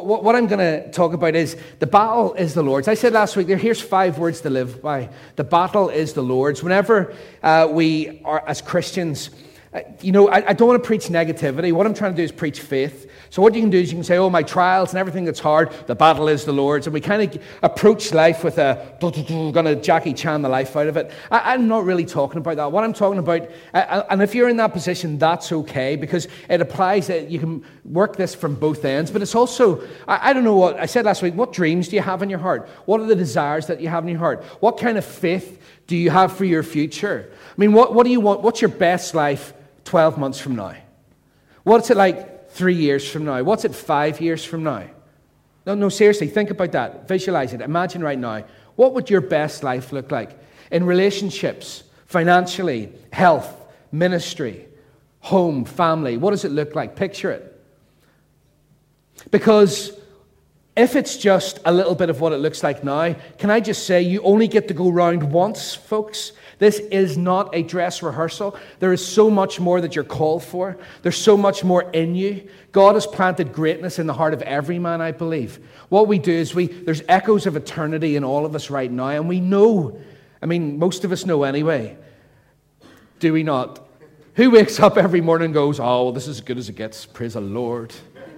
what I'm going to talk about is the battle is the Lord's. I said last week, here's 5 words to live by. The battle is the Lord's. Whenever we are, as Christians, I don't want to preach negativity. What I'm trying to do is preach faith. So what you can do is you can say, oh, my trials and everything that's hard, the battle is the Lord's. And we kind of approach life with going to Jackie Chan the life out of it. I'm not really talking about that. What I'm talking about, and if you're in that position, that's okay, because it applies that you can work this from both ends. But it's also, I don't know what, I said last week, what dreams do you have in your heart? What are the desires that you have in your heart? What kind of faith do you have for your future? I mean, what do you want? What's your best life 12 months from now? What's it like 3 years from now? What's it 5 years from now? No, seriously, think about that. Visualize it. Imagine right now. What would your best life look like? In relationships, financially, health, ministry, home, family. What does it look like? Picture it. Because if it's just a little bit of what it looks like now, can I just say you only get to go round once, folks? This is not a dress rehearsal. There is so much more that you're called for. There's so much more in you. God has planted greatness in the heart of every man, I believe. What we do is there's echoes of eternity in all of us right now, and we know, most of us know anyway. Do we not? Who wakes up every morning and goes, oh, well, this is as good as it gets. Praise the Lord.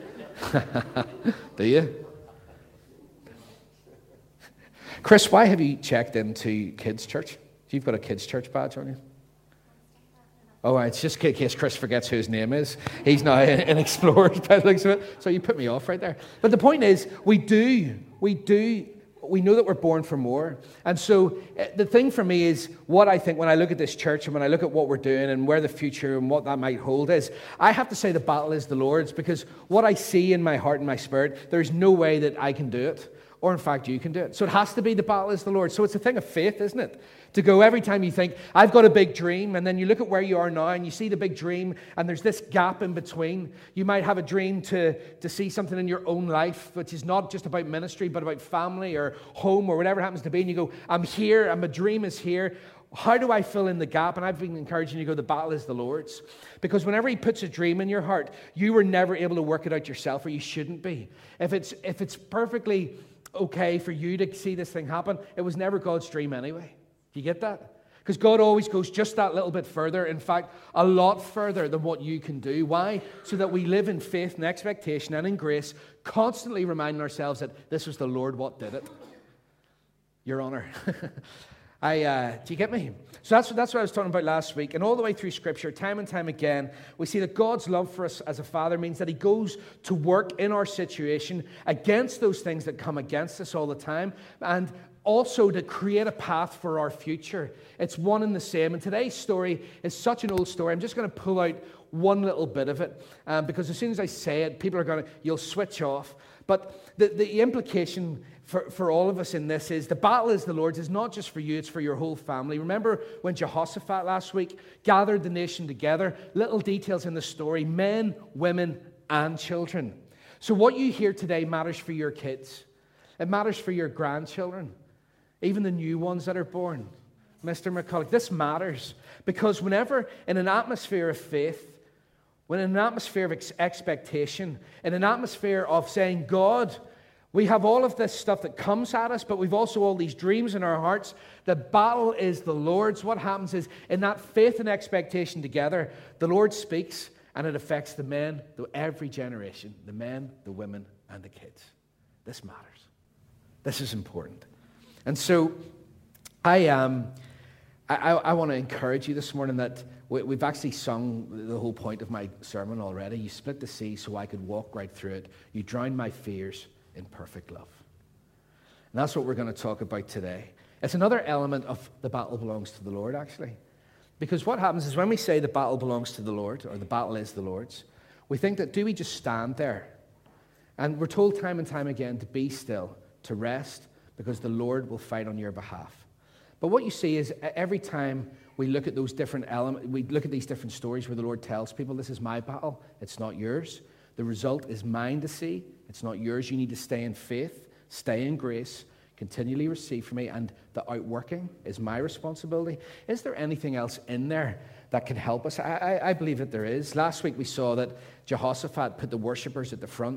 Do you? Chris, why have you checked into kids' church? You've got a kids' church badge on you? Oh, it's just in case Chris forgets who his name is. He's now an explorer by the looks of it. So you put me off right there. But the point is, we know that we're born for more. And so the thing for me is, what I think when I look at this church and when I look at what we're doing and where the future and what that might hold is, I have to say the battle is the Lord's, because what I see in my heart and my spirit, there's no way that I can do it. Or in fact, you can do it. So it has to be the battle is the Lord. So it's a thing of faith, isn't it? To go every time you think, I've got a big dream, and then you look at where you are now and you see the big dream and there's this gap in between. You might have a dream to see something in your own life, which is not just about ministry, but about family or home or whatever it happens to be. And you go, I'm here and my dream is here. How do I fill in the gap? And I've been encouraging you to go, the battle is the Lord's. Because whenever He puts a dream in your heart, you were never able to work it out yourself, or you shouldn't be. If it's perfectly okay for you to see this thing happen, it was never God's dream anyway. Do you get that? Because God always goes just that little bit further. In fact, a lot further than what you can do. Why? So that we live in faith and expectation and in grace, constantly reminding ourselves that this was the Lord what did it. Your honor. Do you get me? So that's what I was talking about last week. And all the way through Scripture, time and time again, we see that God's love for us as a Father means that He goes to work in our situation against those things that come against us all the time, and also to create a path for our future. It's one and the same. And today's story is such an old story. I'm just going to pull out one little bit of it, because as soon as I say it, you'll switch off. But the implication for all of us in this is the battle is the Lord's. It's not just for you, it's for your whole family. Remember when Jehoshaphat last week gathered the nation together? Little details in the story: men, women, and children. So what you hear today matters for your kids. It matters for your grandchildren, even the new ones that are born. Mr. McCulloch, this matters, because whenever in an atmosphere of faith, when in an atmosphere of expectation, in an atmosphere of saying, God, we have all of this stuff that comes at us, but we've also all these dreams in our hearts. The battle is the Lord's. What happens is, in that faith and expectation together, the Lord speaks, and it affects the men, every generation, the men, the women, and the kids. This matters. This is important. And so I want to encourage you this morning that we've actually sung the whole point of my sermon already. You split the sea so I could walk right through it. You drowned my fears in perfect love. And that's what we're going to talk about today. It's another element of the battle belongs to the Lord, actually. Because what happens is when we say the battle belongs to the Lord, or the battle is the Lord's, we think that do we just stand there? And we're told time and time again to be still, to rest, because the Lord will fight on your behalf. But what you see is every time we look at those different elements, we look at these different stories where the Lord tells people, this is my battle, it's not yours. The result is mine to see, it's not yours. You need to stay in faith, stay in grace, continually receive from me, and the outworking is my responsibility. Is there anything else in there that can help us? I believe that there is. Last week we saw that Jehoshaphat put the worshippers at the front.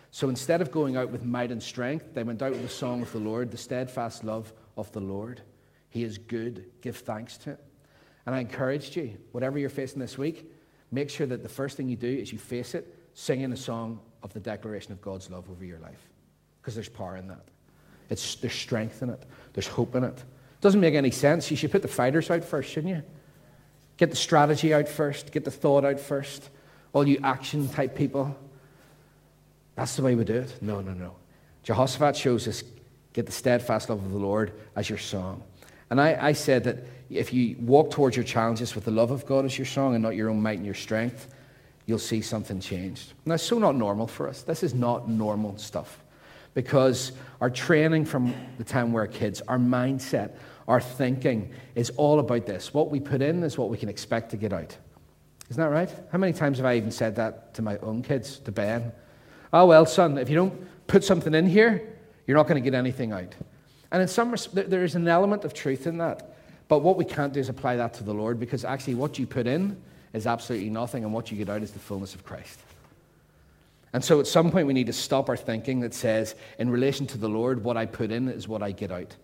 So instead of going out with might and strength, they went out with the song of the Lord, the steadfast love of the Lord. He is good. Give thanks to it. And I encouraged you, whatever you're facing this week, make sure that the first thing you do is you face it, singing a song of the declaration of God's love over your life. Because there's power in that. There's strength in it. There's hope in it. It doesn't make any sense. You should put the fighters out first, shouldn't you? Get the strategy out first. Get the thought out first. All you action-type people. That's the way we do it. No. Jehoshaphat shows us, get the steadfast love of the Lord as your song. And I said that if you walk towards your challenges with the love of God as your song and not your own might and your strength, you'll see something changed. And that's so not normal for us. This is not normal stuff. Because our training from the time we're kids, our mindset, our thinking is all about this. What we put in is what we can expect to get out. Isn't that right? How many times have I even said that to my own kids, to Ben? Oh, well, son, if you don't put something in here, you're not going to get anything out. And in some respects, there is an element of truth in that. But what we can't do is apply that to the Lord, because actually what you put in is absolutely nothing, and what you get out is the fullness of Christ. And so at some point we need to stop our thinking that says, in relation to the Lord, what I put in is what I get out.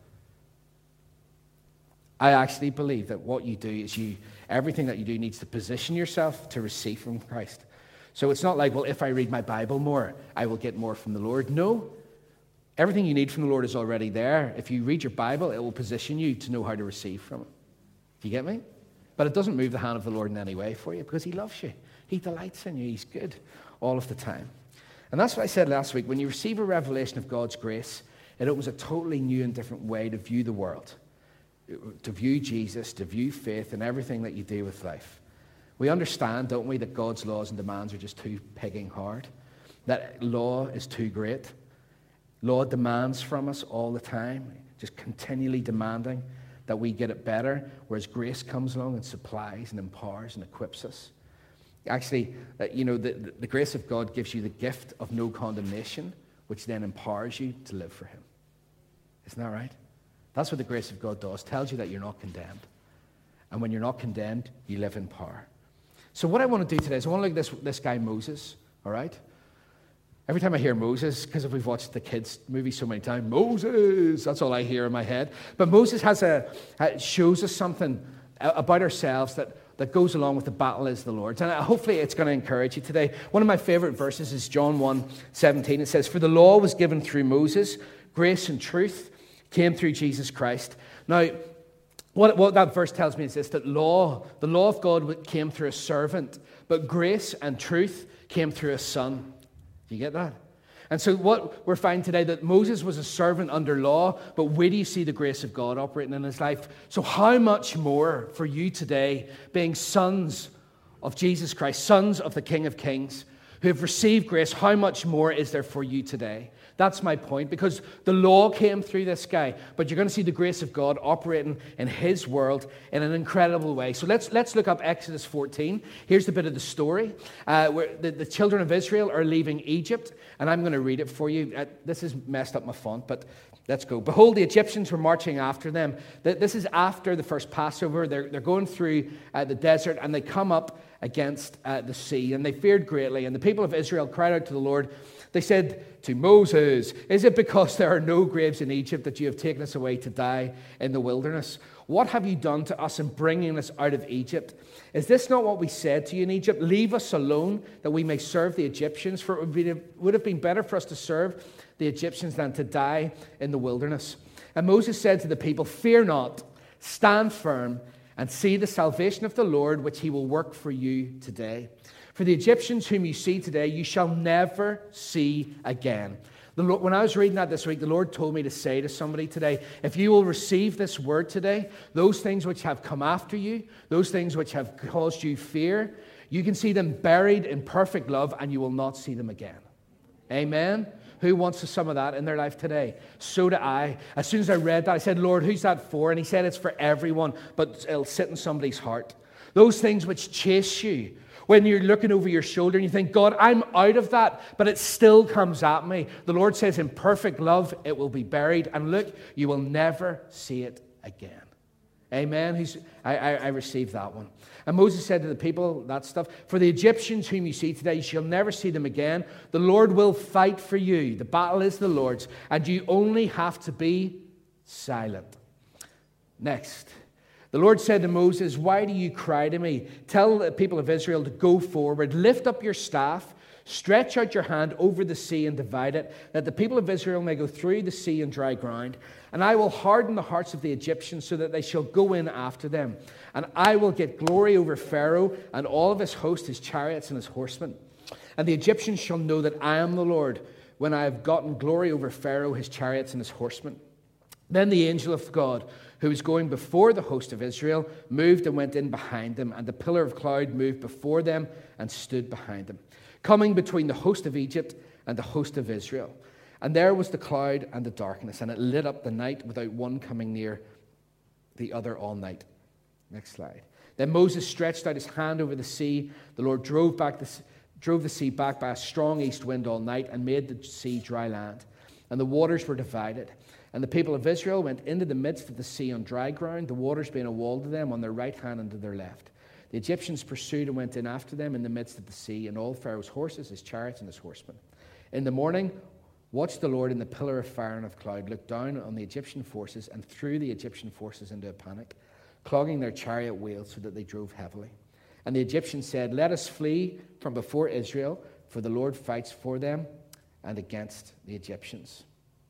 I actually believe that what you do is everything that you do needs to position yourself to receive from Christ. So it's not like, well, if I read my Bible more, I will get more from the Lord. No. Everything you need from the Lord is already there. If you read your Bible, it will position you to know how to receive from it. Do you get me? But it doesn't move the hand of the Lord in any way for you, because he loves you. He delights in you. He's good all of the time. And that's what I said last week. When you receive a revelation of God's grace, it opens a totally new and different way to view the world, to view Jesus, to view faith and everything that you do with life. We understand, don't we, that God's laws and demands are just too pegging hard, that law is too great. Law demands from us all the time, just continually demanding that we get it better, whereas grace comes along and supplies and empowers and equips us. Actually, the grace of God gives you the gift of no condemnation, which then empowers you to live for him. Isn't that right? That's what the grace of God does. Tells you that you're not condemned. And when you're not condemned, you live in power. So what I want to do today is I want to look at this guy Moses, all right? Every time I hear Moses, because we've watched the kids' movie so many times, Moses, that's all I hear in my head. But Moses shows us something about ourselves that goes along with the battle is the Lord's. And hopefully it's going to encourage you today. One of my favorite verses is John 1:17. It says, "For the law was given through Moses, grace and truth came through Jesus Christ." Now, what that verse tells me is this, that the law of God came through a servant, but grace and truth came through a son. Do you get that? And so what we're finding today, that Moses was a servant under law, but where do you see the grace of God operating in his life? So how much more for you today, being sons of Jesus Christ, sons of the King of Kings, who have received grace, how much more is there for you today? That's my point, because the law came through this guy, but you're going to see the grace of God operating in his world in an incredible way. So let's look up Exodus 14. Here's the bit of the story where the children of Israel are leaving Egypt, and I'm going to read it for you. This has messed up my font, but let's go. "Behold, the Egyptians were marching after them." This is after the first Passover. They're going through the desert, and they come up against the sea, and they feared greatly. And the people of Israel cried out to the Lord. They said to Moses, "Is it because there are no graves in Egypt that you have taken us away to die in the wilderness? What have you done to us in bringing us out of Egypt? Is this not what we said to you in Egypt? Leave us alone that we may serve the Egyptians, for it would have been better for us to serve the Egyptians than to die in the wilderness." And Moses said to the people, "Fear not, stand firm, and see the salvation of the Lord, which he will work for you today. For the Egyptians whom you see today, you shall never see again." When I was reading that this week, the Lord told me to say to somebody today, if you will receive this word today, those things which have come after you, those things which have caused you fear, you can see them buried in perfect love, and you will not see them again. Amen? Who wants some of that in their life today? So do I. As soon as I read that, I said, "Lord, who's that for?" And he said, "It's for everyone, but it'll sit in somebody's heart." Those things which chase you, when you're looking over your shoulder and you think, "God, I'm out of that," but it still comes at me. The Lord says, in perfect love, it will be buried. And look, you will never see it again. Amen. I received that one. And Moses said to the people, that stuff, for the Egyptians whom you see today, you shall never see them again. The Lord will fight for you. The battle is the Lord's, and you only have to be silent. Next. The Lord said to Moses, why do you cry to me? Tell the people of Israel to go forward. Lift up your staff. Stretch out your hand over the sea and divide it, that the people of Israel may go through the sea on dry ground. And I will harden the hearts of the Egyptians so that they shall go in after them. And I will get glory over Pharaoh and all of his host, his chariots and his horsemen. And the Egyptians shall know that I am the Lord when I have gotten glory over Pharaoh, his chariots and his horsemen. Then the angel of God, who was going before the host of Israel, moved and went in behind them. And the pillar of cloud moved before them and stood behind them, coming between the host of Egypt and the host of Israel. And there was the cloud and the darkness, and it lit up the night without one coming near the other all night. Next slide. Then Moses stretched out his hand over the sea. The Lord drove the sea back by a strong east wind all night and made the sea dry land. And the waters were divided. And the people of Israel went into the midst of the sea on dry ground, the waters being a wall to them on their right hand and to their left. The Egyptians pursued and went in after them in the midst of the sea, and all Pharaoh's horses, his chariots, and his horsemen. In the morning, watched the Lord in the pillar of fire and of cloud, looked down on the Egyptian forces and threw the Egyptian forces into a panic, clogging their chariot wheels so that they drove heavily. And the Egyptians said, let us flee from before Israel, for the Lord fights for them and against the Egyptians.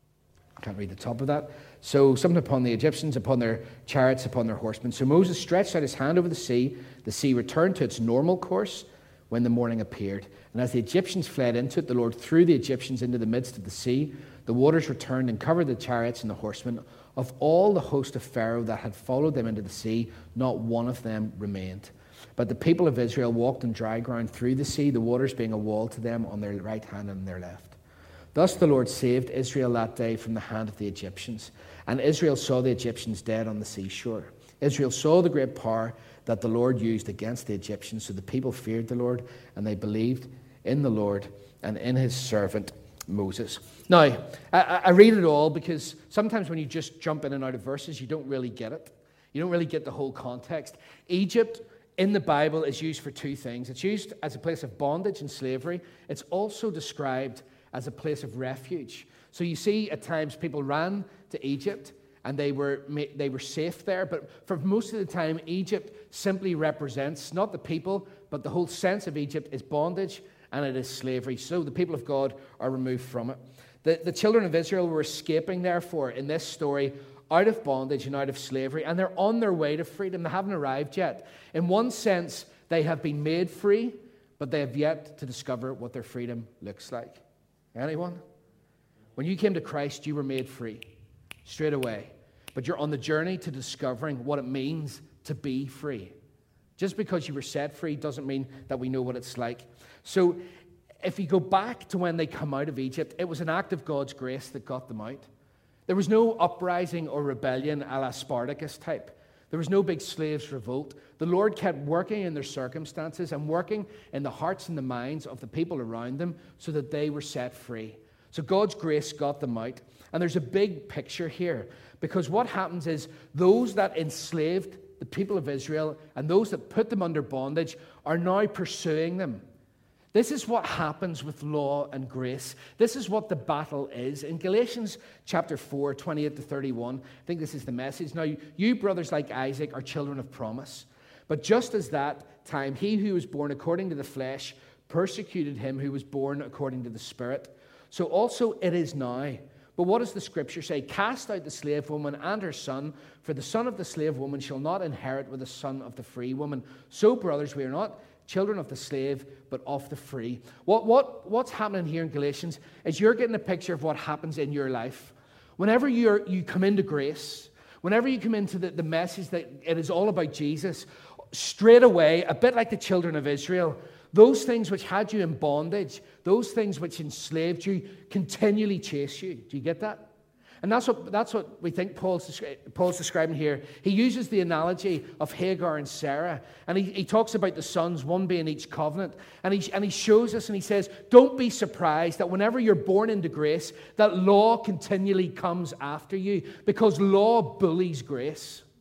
I can't read the top of that. So something upon the Egyptians, upon their chariots, upon their horsemen. So Moses stretched out his hand over the sea. The sea returned to its normal course when the morning appeared. And as the Egyptians fled into it, the Lord threw the Egyptians into the midst of the sea. The waters returned and covered the chariots and the horsemen. Of all the host of Pharaoh that had followed them into the sea, not one of them remained. But the people of Israel walked on dry ground through the sea, the waters being a wall to them on their right hand and their left. Thus the Lord saved Israel that day from the hand of the Egyptians. And Israel saw the Egyptians dead on the seashore. Israel saw the great power that the Lord used against the Egyptians. So the people feared the Lord, and they believed in the Lord and in his servant Moses. Now, I read it all because sometimes when you just jump in and out of verses, you don't really get it. You don't really get the whole context. Egypt in the Bible is used for two things. It's used as a place of bondage and slavery. It's also described as a place of refuge. So you see at times people ran to Egypt and they were safe there, but for most of the time Egypt simply represents not the people, but the whole sense of Egypt is bondage and it is slavery. So the people of God are removed from it. The children of Israel were escaping, therefore, in this story, out of bondage and out of slavery, and they're on their way to freedom. They haven't arrived yet. In one sense, they have been made free, but they have yet to discover what their freedom looks like. Anyone? When you came to Christ, you were made free straight away. But you're on the journey to discovering what it means to be free. Just because you were set free doesn't mean that we know what it's like. So if you go back to when they come out of Egypt, it was an act of God's grace that got them out. There was no uprising or rebellion a la Spartacus type. There was no big slaves' revolt. The Lord kept working in their circumstances and working in the hearts and the minds of the people around them so that they were set free. So God's grace got them out. And there's a big picture here, because what happens is those that enslaved the people of Israel and those that put them under bondage are now pursuing them. This is what happens with law and grace. This is what the battle is. In Galatians chapter 4, 28 to 31, I think this is the message. Now, you brothers like Isaac are children of promise. But just as that time, he who was born according to the flesh persecuted him who was born according to the Spirit, so also it is now. But what does the Scripture say? Cast out the slave woman and her son, for the son of the slave woman shall not inherit with the son of the free woman. So, brothers, we are not children of the slave, but of the free. What's happening here in Galatians is you're getting a picture of what happens in your life. Whenever you come into grace, whenever you come into the message that it is all about Jesus, straight away, a bit like the children of Israel, those things which had you in bondage, those things which enslaved you, continually chase you. Do you get that? And that's what we think Paul's describing here. He uses the analogy of Hagar and Sarah, and he talks about the sons, one being each covenant, and he shows us and he says, don't be surprised that whenever you're born into grace, that law continually comes after you, because law bullies grace.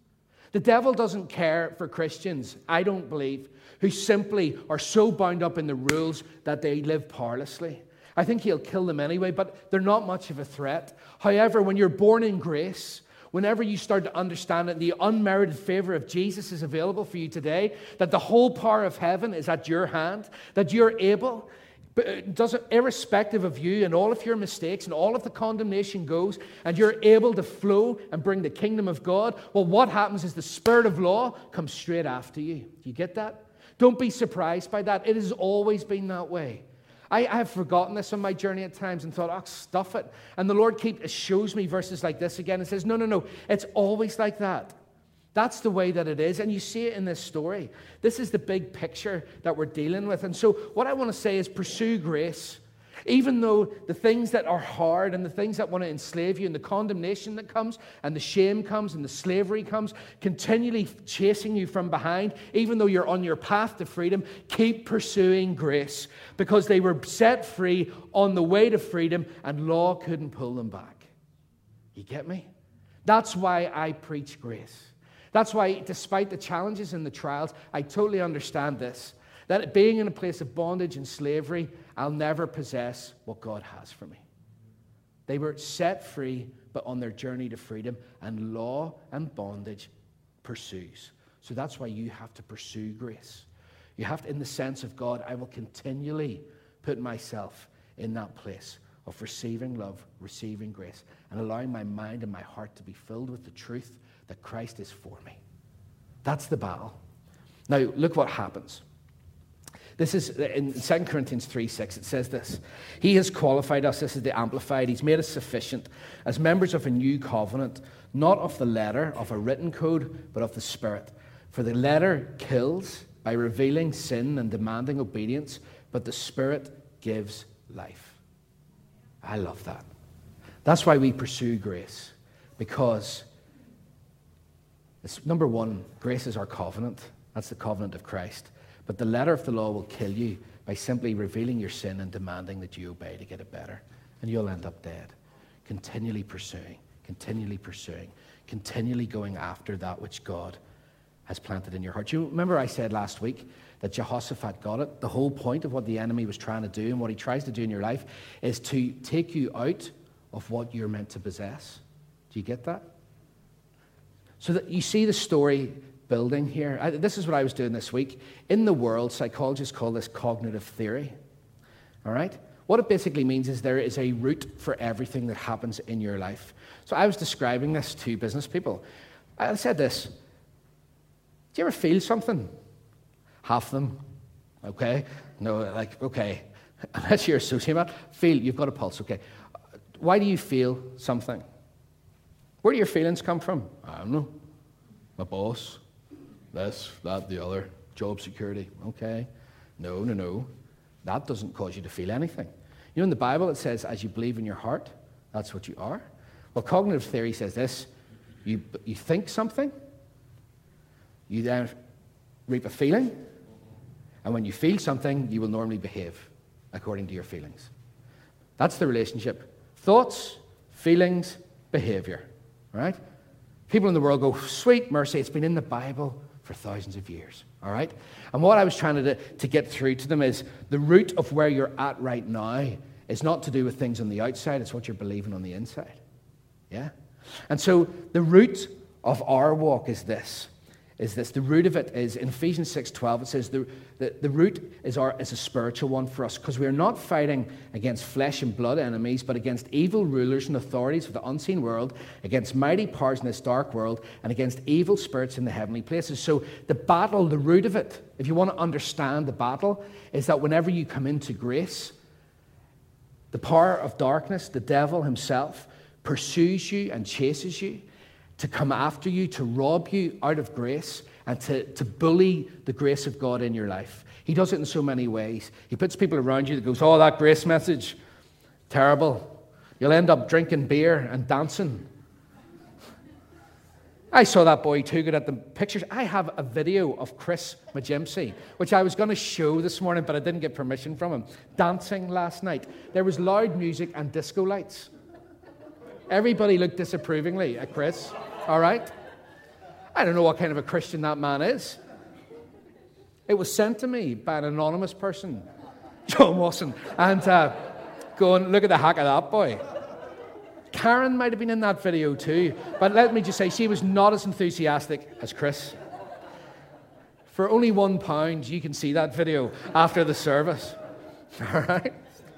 The devil doesn't care for Christians, I don't believe, who simply are so bound up in the rules that they live powerlessly. I think he'll kill them anyway, but they're not much of a threat. However, when you're born in grace, whenever you start to understand that the unmerited favor of Jesus is available for you today, that the whole power of heaven is at your hand, that you're able, irrespective of you and all of your mistakes and all of the condemnation goes, and you're able to flow and bring the kingdom of God, well, what happens is the spirit of law comes straight after you. Do you get that? Don't be surprised by that. It has always been that way. I have forgotten this on my journey at times and thought, oh, stuff it. And the Lord shows me verses like this again and says, no, it's always like that. That's the way that it is. And you see it in this story. This is the big picture that we're dealing with. And so what I want to say is pursue grace. Even though the things that are hard and the things that want to enslave you and the condemnation that comes and the shame comes and the slavery comes, continually chasing you from behind, even though you're on your path to freedom, keep pursuing grace because they were set free on the way to freedom and law couldn't pull them back. You get me? That's why I preach grace. That's why, despite the challenges and the trials, I totally understand this. That being in a place of bondage and slavery, I'll never possess what God has for me. They were set free, but on their journey to freedom, and law and bondage pursues. So that's why you have to pursue grace. You have to, in the sense of God, I will continually put myself in that place of receiving love, receiving grace, and allowing my mind and my heart to be filled with the truth that Christ is for me. That's the battle. Now, look what happens. This is in 2 Corinthians 3:6. It says this. He has qualified us, this is the Amplified, he's made us sufficient as members of a new covenant, not of the letter of a written code, but of the Spirit. For the letter kills by revealing sin and demanding obedience, but the Spirit gives life. I love that. That's why we pursue grace, because it's, number one, grace is our covenant. That's the covenant of Christ. But the letter of the law will kill you by simply revealing your sin and demanding that you obey to get it better. And you'll end up dead. Continually pursuing, continually going after that which God has planted in your heart. You remember I said last week that Jehoshaphat got it? The whole point of what the enemy was trying to do and what he tries to do in your life is to take you out of what you're meant to possess. Do you get that? So that you see the story building here. This is what I was doing this week. In the world, psychologists call this cognitive theory. All right? What it basically means is there is a root for everything that happens in your life. So I was describing this to business people. I said this. Do you ever feel something? Half of them. Okay? No, like, okay. Unless you're a sociopath, feel, you've got a pulse, okay. Why do you feel something? Where do your feelings come from? I don't know. My boss. This, that, the other, job security. Okay. No. That doesn't cause you to feel anything. You know, in the Bible it says, as you believe in your heart, that's what you are. Well, cognitive theory says this. You think something, you then reap a feeling, and when you feel something, you will normally behave according to your feelings. That's the relationship. Thoughts, feelings, behavior. Right? People in the world go, sweet mercy, it's been in the Bible for thousands of years, all right? And what I was trying to get through to them is the root of where you're at right now is not to do with things on the outside, it's what you're believing on the inside, yeah? And so the root of our walk is this. The root of it is, in Ephesians 6:12, it says the root is a spiritual one for us, because we are not fighting against flesh and blood enemies, but against evil rulers and authorities of the unseen world, against mighty powers in this dark world, and against evil spirits in the heavenly places. So the battle, the root of it, if you want to understand the battle, is that whenever you come into grace, the power of darkness, the devil himself, pursues you and chases you, to come after you, to rob you out of grace, and to bully the grace of God in your life. He does it in so many ways. He puts people around you that goes, oh, that grace message, terrible. You'll end up drinking beer and dancing. I saw that boy too good at the pictures. I have a video of Chris Majimsi, which I was going to show this morning, but I didn't get permission from him, dancing last night. There was loud music and disco lights. Everybody looked disapprovingly at Chris. All right? I don't know what kind of a Christian that man is. It was sent to me by an anonymous person, John Watson, and going, look at the hack of that boy. Karen might have been in that video too, but let me just say, she was not as enthusiastic as Chris. For only £1, you can see that video after the service. All right?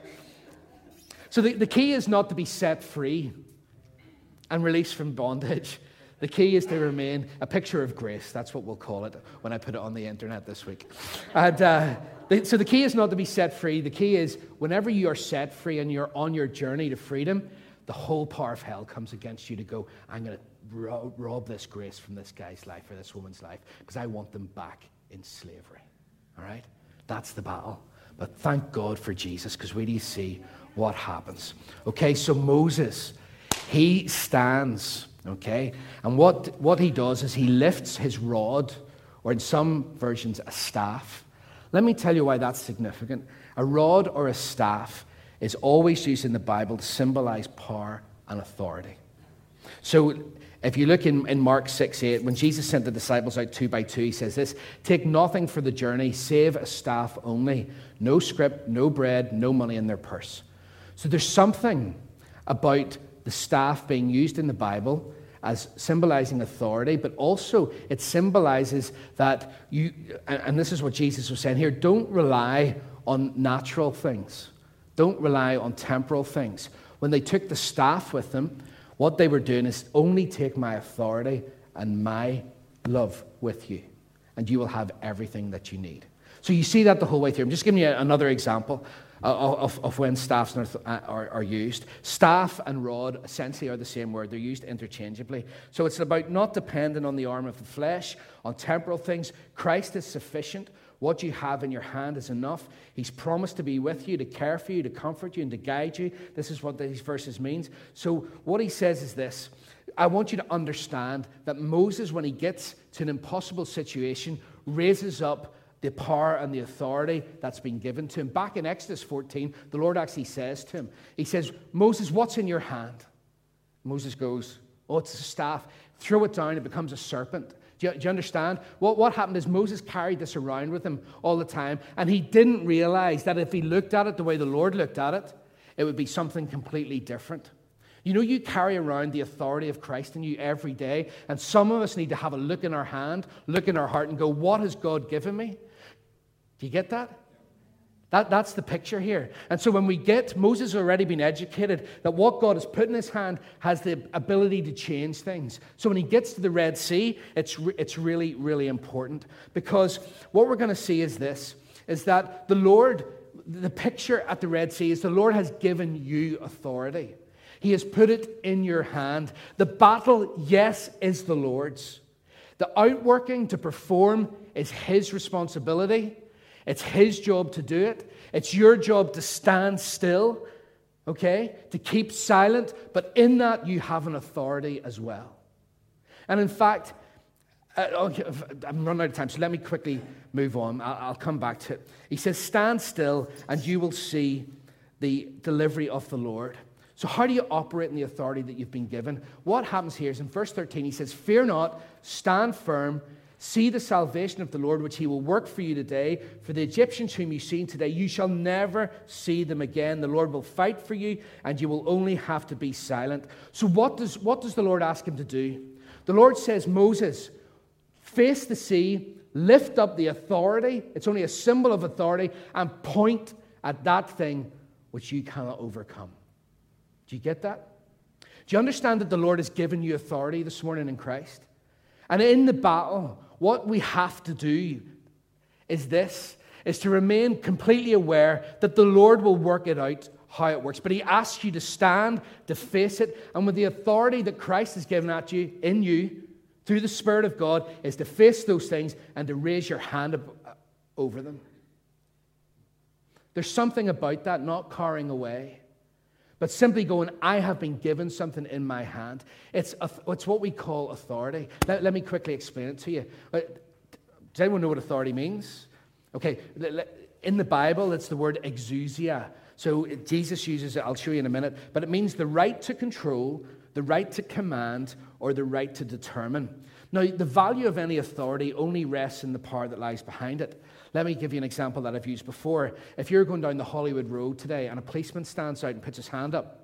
So the key is not to be set free and released from bondage. The key is to remain a picture of grace. That's what we'll call it when I put it on the internet this week. And so the key is not to be set free. The key is whenever you are set free and you're on your journey to freedom, the whole power of hell comes against you to go, I'm going to rob this grace from this guy's life or this woman's life because I want them back in slavery. All right? That's the battle. But thank God for Jesus, because we do see what happens. Okay, so Moses, he stands, okay? And what he does is he lifts his rod, or in some versions, a staff. Let me tell you why that's significant. A rod or a staff is always used in the Bible to symbolize power and authority. So if you look in Mark 6:8, when Jesus sent the disciples out 2 by 2, he says this, take nothing for the journey, save a staff only. No scrip, no bread, no money in their purse. So there's something about the staff being used in the Bible as symbolizing authority, but also it symbolizes that you, and this is what Jesus was saying here, don't rely on natural things. Don't rely on temporal things. When they took the staff with them, what they were doing is only take my authority and my love with you, and you will have everything that you need. So you see that the whole way through. I'm just giving you another example of when staffs are used. Staff and rod essentially are the same word. They're used interchangeably. So it's about not depending on the arm of the flesh, on temporal things. Christ is sufficient. What you have in your hand is enough. He's promised to be with you, to care for you, to comfort you, and to guide you. This is what these verses mean. So what he says is this. I want you to understand that Moses, when he gets to an impossible situation, raises up the power and the authority that's been given to him. Back in Exodus 14, the Lord actually says to him, he says, Moses, what's in your hand? Moses goes, oh, it's a staff. Throw it down, it becomes a serpent. Do you understand? What happened is Moses carried this around with him all the time, and he didn't realize that if he looked at it the way the Lord looked at it, it would be something completely different. You know, you carry around the authority of Christ in you every day, and some of us need to have a look in our hand, look in our heart, and go, what has God given me? Do you get that? That's the picture here. And so when we get, Moses has already been educated that what God has put in his hand has the ability to change things. So when he gets to the Red Sea, it's really, really important. Because what we're going to see is this, is that the Lord, the picture at the Red Sea is the Lord has given you authority. He has put it in your hand. The battle, yes, is the Lord's. The outworking to perform is his responsibility. It's his job to do it. It's your job to stand still, okay? To keep silent. But in that, you have an authority as well. And in fact, I'm running out of time, so let me quickly move on. I'll come back to it. He says, stand still, and you will see the delivery of the Lord. So how do you operate in the authority that you've been given? What happens here is in verse 13, he says, fear not, stand firm, see the salvation of the Lord, which he will work for you today. For the Egyptians whom you see today, you shall never see them again. The Lord will fight for you, and you will only have to be silent. So what does the Lord ask him to do? The Lord says, Moses, face the sea, lift up the authority. It's only a symbol of authority, and point at that thing which you cannot overcome. Do you get that? Do you understand that the Lord has given you authority this morning in Christ? And in the battle, what we have to do is to remain completely aware that the Lord will work it out how it works. But he asks you to stand, to face it, and with the authority that Christ has given at you, in you, through the Spirit of God, is to face those things and to raise your hand over them. There's something about that, not cowering away, but simply going, I have been given something in my hand. It's what we call authority. Let me quickly explain it to you. Does anyone know what authority means? Okay, in the Bible, it's the word exousia. So Jesus uses it, I'll show you in a minute, but it means the right to control, the right to command or the right to determine. Now, the value of any authority only rests in the power that lies behind it. Let me give you an example that I've used before. If you're going down the Hollywood Road today and a policeman stands out and puts his hand up,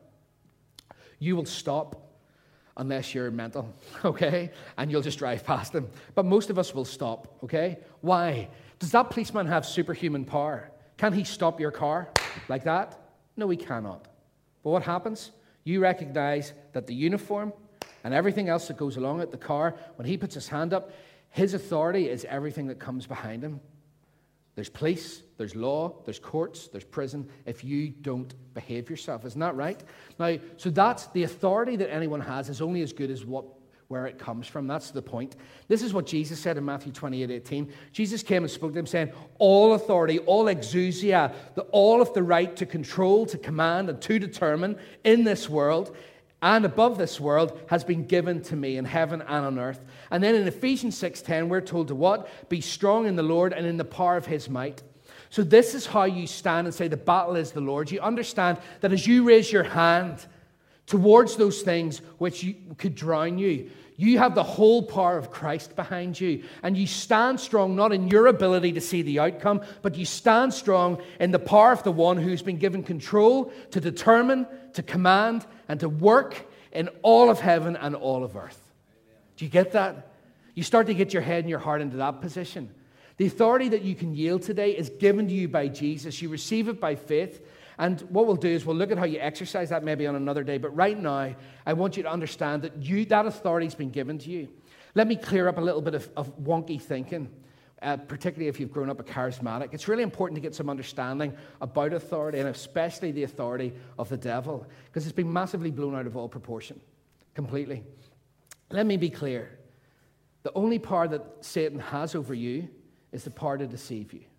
you will stop unless you're mental, okay? And you'll just drive past him. But most of us will stop, okay? Why? Does that policeman have superhuman power? Can he stop your car like that? No, he cannot. But what happens? You recognize that the uniform and everything else that goes along with the car, when he puts his hand up, his authority is everything that comes behind him. There's police, there's law, there's courts, there's prison if you don't behave yourself. Isn't that right? Now, so that's the authority that anyone has is only as good as where it comes from. That's the point. This is what Jesus said in Matthew 28:18. Jesus came and spoke to them saying, all authority, all exousia, all of the right to control, to command, and to determine in this world and above this world has been given to me in heaven and on earth. And then in Ephesians 6:10, we're told to what? Be strong in the Lord and in the power of his might. So this is how you stand and say the battle is the Lord's. You understand that as you raise your hand towards those things which could drown you, you have the whole power of Christ behind you. And you stand strong not in your ability to see the outcome, but you stand strong in the power of the one who's been given control to determine, to command, and to work in all of heaven and all of earth. Do you get that? You start to get your head and your heart into that position. The authority that you can yield today is given to you by Jesus. You receive it by faith. And what we'll do is we'll look at how you exercise that maybe on another day. But right now, I want you to understand that that authority has been given to you. Let me clear up a little bit of wonky thinking, particularly if you've grown up a charismatic. It's really important to get some understanding about authority, and especially the authority of the devil, because it's been massively blown out of all proportion, completely. Let me be clear. The only power that Satan has over you is the power to deceive you.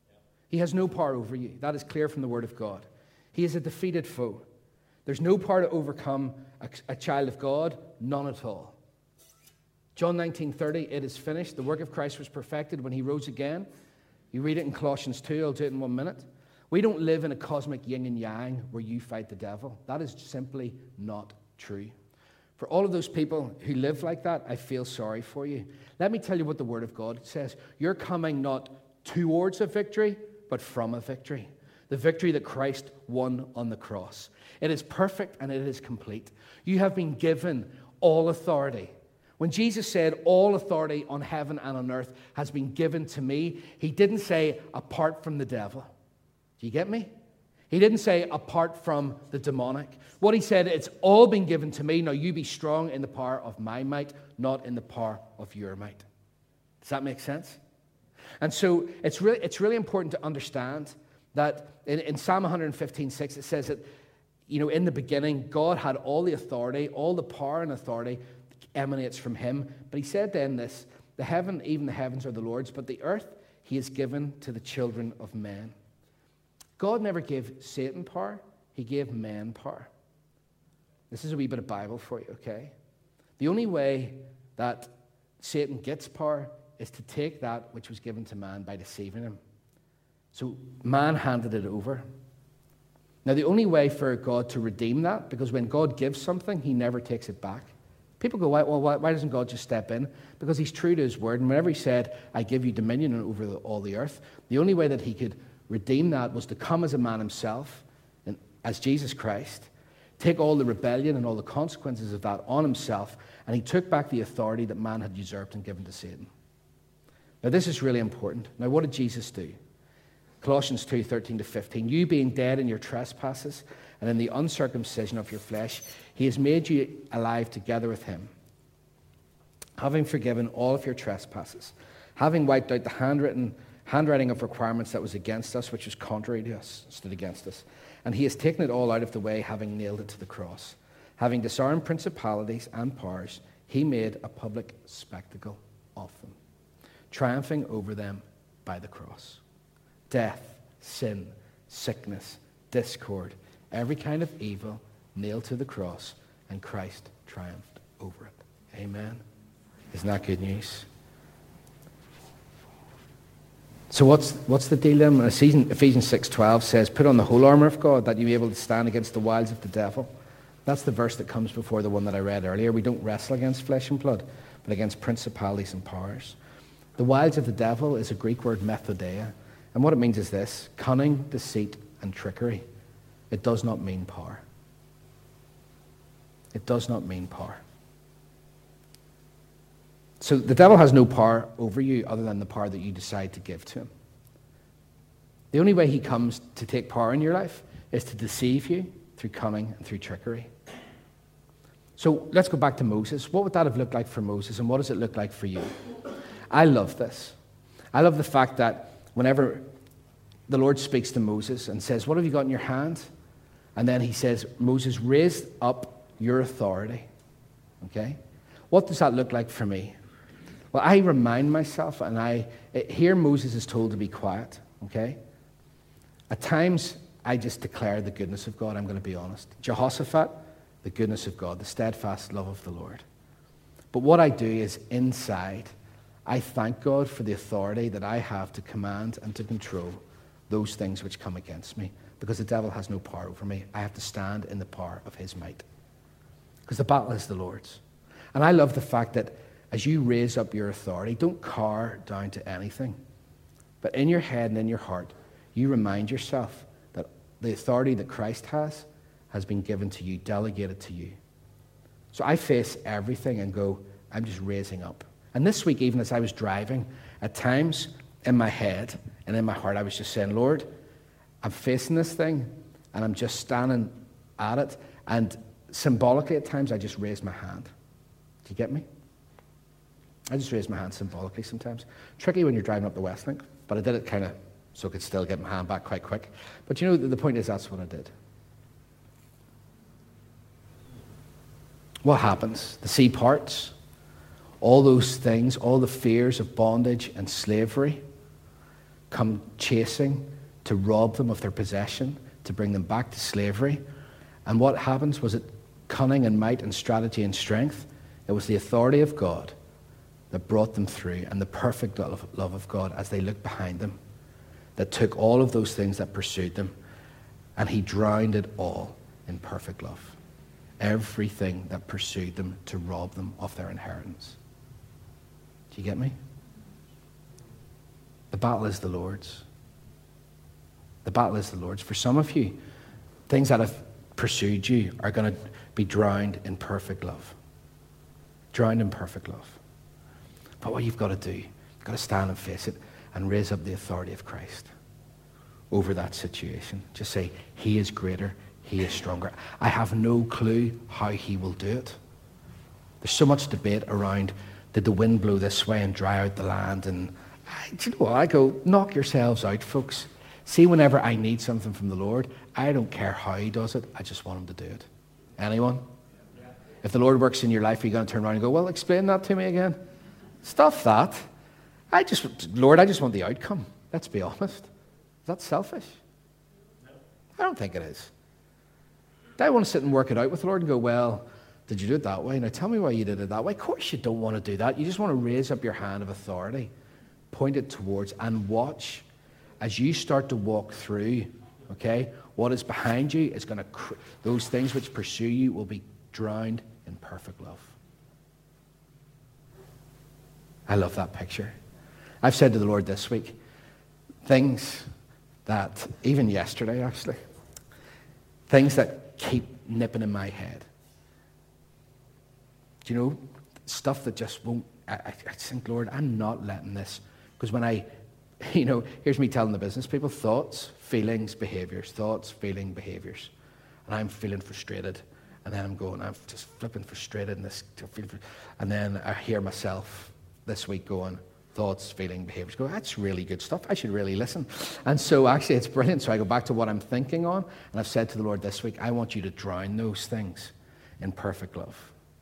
He has no power over you. That is clear from the Word of God. He is a defeated foe. There's no power to overcome a child of God, none at all. John 19:30, it is finished. The work of Christ was perfected when he rose again. You read it in Colossians 2, I'll do it in 1 minute. We don't live in a cosmic yin and yang where you fight the devil. That is simply not true. For all of those people who live like that, I feel sorry for you. Let me tell you what the Word of God says. You're coming not towards a victory, but from a victory. The victory that Christ won on the cross. It is perfect and it is complete. You have been given all authority. When Jesus said, all authority on heaven and on earth has been given to me, he didn't say, apart from the devil. Do you get me? He didn't say, apart from the demonic. What he said, it's all been given to me. Now you be strong in the power of my might, not in the power of your might. Does that make sense? And so it's really important to understand that in Psalm 115:6, it says that, in the beginning, God had all the authority, all the power and authority emanates from him. But he said then this, even the heavens are the Lord's, but the earth he has given to the children of men. God never gave Satan power, he gave men power. This is a wee bit of Bible for you, okay? The only way that Satan gets power is to take that which was given to man by deceiving him. So man handed it over. Now the only way for God to redeem that, because when God gives something, he never takes it back. People go, why doesn't God just step in? Because he's true to his word. And whenever he said, I give you dominion over all the earth, the only way that he could redeem that was to come as a man himself, and as Jesus Christ, take all the rebellion and all the consequences of that on himself, and he took back the authority that man had usurped and given to Satan. Now this is really important. Now what did Jesus do? Colossians 2:13-15. You being dead in your trespasses and in the uncircumcision of your flesh, he has made you alive together with him, having forgiven all of your trespasses, having wiped out the handwriting of requirements that was against us, which was contrary to us, stood against us. And he has taken it all out of the way, having nailed it to the cross. Having disarmed principalities and powers, he made a public spectacle of them, triumphing over them by the cross. Death, sin, sickness, discord, every kind of evil nailed to the cross, and Christ triumphed over it. Amen. Isn't that good news? So what's the deal then? Ephesians 6:12 says, put on the whole armor of God that you be able to stand against the wiles of the devil. That's the verse that comes before the one that I read earlier. We don't wrestle against flesh and blood, but against principalities and powers. The wiles of the devil is a Greek word, methodeia. And what it means is this: cunning, deceit, and trickery. It does not mean power. It does not mean power. So the devil has no power over you other than the power that you decide to give to him. The only way he comes to take power in your life is to deceive you through cunning and through trickery. So let's go back to Moses. What would that have looked like for Moses, and what does it look like for you? I love this. I love the fact that whenever the Lord speaks to Moses and says, "What have you got in your hand?" And then he says, "Moses, raise up your authority." Okay? What does that look like for me? Well, I remind myself, and here Moses is told to be quiet. Okay? At times, I just declare the goodness of God. I'm going to be honest. Jehoshaphat, the goodness of God, the steadfast love of the Lord. But what I do is inside, I thank God for the authority that I have to command and to control those things which come against me, because the devil has no power over me. I have to stand in the power of his might, because the battle is the Lord's. And I love the fact that as you raise up your authority, don't cower down to anything, but in your head and in your heart, you remind yourself that the authority that Christ has been given to you, delegated to you. So I face everything and go, I'm just raising up. And this week, even as I was driving, at times in my head and in my heart, I was just saying, Lord, I'm facing this thing and I'm just standing at it. And symbolically at times, I just raise my hand. Do you get me? I just raise my hand symbolically sometimes. Tricky when you're driving up the Westlink, but I did it kind of so I could still get my hand back quite quick. But you know, the point is, that's what I did. What happens? The sea parts. All those things, all the fears of bondage and slavery come chasing to rob them of their possession, to bring them back to slavery. And what happens? Was it cunning and might and strategy and strength? It was the authority of God that brought them through, and the perfect love of God as they looked behind them, that took all of those things that pursued them, and he drowned it all in perfect love. Everything that pursued them to rob them of their inheritance. Do you get me? The battle is the Lord's. The battle is the Lord's. For some of you, things that have pursued you are going to be drowned in perfect love. Drowned in perfect love. But what you've got to do, you've got to stand and face it and raise up the authority of Christ over that situation. Just say, he is greater, he is stronger. I have no clue how he will do it. There's so much debate around, did the wind blow this way and dry out the land? And do you know what? I go, knock yourselves out, folks. See, whenever I need something from the Lord, I don't care how he does it. I just want him to do it. Anyone? If the Lord works in your life, are you going to turn around and go, well, explain that to me again? Stuff that. Lord, I just want the outcome. Let's be honest. Is that selfish? I don't think it is. Do I want to sit and work it out with the Lord and go, well, did you do it that way? Now tell me why you did it that way. Of course you don't want to do that. You just want to raise up your hand of authority, point it towards, and watch as you start to walk through, okay, what is behind you is going to, those things which pursue you will be drowned in perfect love. I love that picture. I've said to the Lord this week, things that, even yesterday actually, things that keep nipping in my head. Do you know, stuff that just won't, I think, Lord, I'm not letting this, because when here's me telling the business people, thoughts, feelings, behaviors, thoughts, feeling, behaviors. And I'm feeling frustrated. And then I'm just flipping frustrated in this. And then I hear myself this week going, thoughts, feeling, behaviors. Go, that's really good stuff. I should really listen. And so actually it's brilliant. So I go back to what I'm thinking on. And I've said to the Lord this week, I want you to drown those things in perfect love.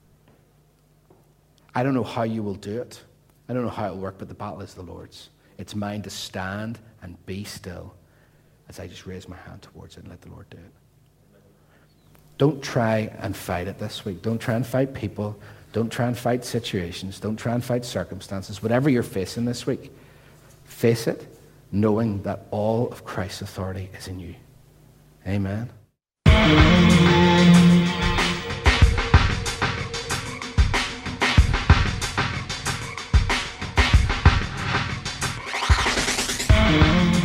I don't know how you will do it. I don't know how it will work, but the battle is the Lord's. It's mine to stand and be still as I just raise my hand towards it and let the Lord do it. Don't try and fight it this week. Don't try and fight people. Don't try and fight situations. Don't try and fight circumstances. Whatever you're facing this week, face it knowing that all of Christ's authority is in you. Amen. Amen.